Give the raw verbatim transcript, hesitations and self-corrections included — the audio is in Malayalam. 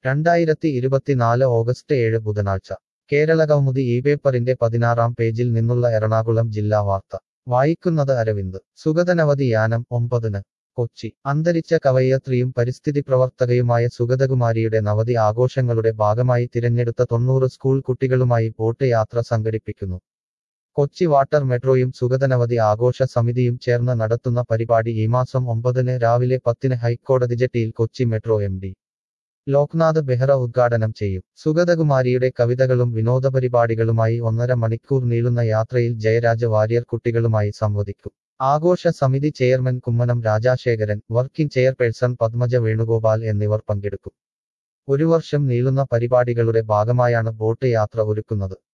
രണ്ടായിരത്തി ഇരുപത്തിനാല് ഓഗസ്റ്റ് ഏഴ് ബുധനാഴ്ച കേരളകൗമുദി ഈ പേപ്പറിന്റെ പതിനാറാം പേജിൽ നിന്നുള്ള എറണാകുളം ജില്ലാ വാർത്ത വായിക്കുന്നത് അരവിന്ദ് സുഗതനവതി യാനം ഒമ്പതിന് കൊച്ചി അന്തരിച്ച കവയിത്രിയും പരിസ്ഥിതി പ്രവർത്തകയുമായ സുഗതകുമാരിയുടെ നവതി ആഘോഷങ്ങളുടെ ഭാഗമായി തിരഞ്ഞെടുത്ത തൊണ്ണൂറ് സ്കൂൾ കുട്ടികളുമായി ബോട്ട് യാത്ര സംഘടിപ്പിക്കുന്നു. കൊച്ചി വാട്ടർ മെട്രോയും സുഗതനവതി ആഘോഷ സമിതിയും ചേർന്ന് നടത്തുന്ന പരിപാടി ഈ മാസം ഒമ്പതിന് രാവിലെ പത്തിന് ഹൈക്കോടതി ജെട്ടിയിൽ Kochi metro M D Loknath Behera ഉദ്ഘാടനം ചെയ്യും. സുഗതകുമാരിയുടെ കവിതകളും വിനോദപരിപാടികളുമായി ഒന്നര മണിക്കൂർ നീളുന്ന യാത്രയിൽ ജയരാജ വാര്യർ കുട്ടികളുമായി സംവദിക്കും. ആഘോഷ സമിതി chairman Kummanam Rajasekharan, working chairperson Padmaja Venugopal എന്നിവർ പങ്കെടുക്കും. ഒരു വർഷം നീളുന്ന പരിപാടികളുടെ ഭാഗമായാണ് ബോട്ട് യാത്ര ഒരുക്കുന്നത്.